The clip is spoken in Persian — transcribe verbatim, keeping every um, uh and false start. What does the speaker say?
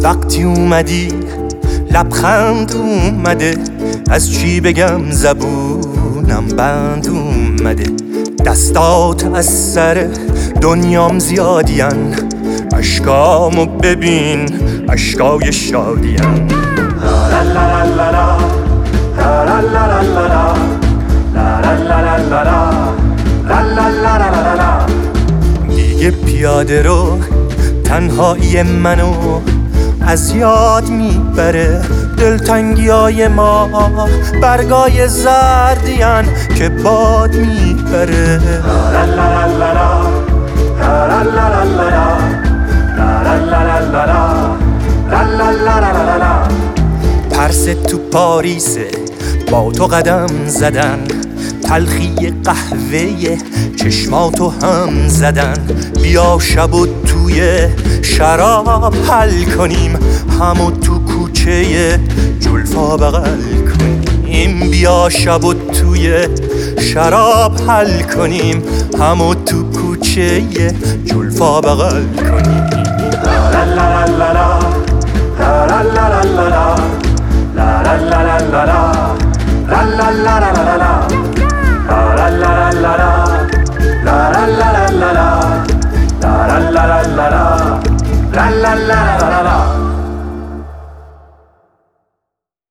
از وقتی اومدی لبخند اومده، از چی بگم زبونم بند اومده. دستات از سر دنیام زیادین، اشکامو ببین اشکای شادین. دیگه پیاده رو تنهایی منو از یاد میبره، دلتنگیای ما برگای زردین که باد میبره. پرس تو پاریسه با تو قدم زدن، تلخی قهوه چشماتو هم زدن. بیا شب و توی شراب حل کنیم، همو تو کوچه جلفا بغل کنیم. بیا شب و توی شراب حل کنیم، همو تو کوچه جلفا بغل کنیم.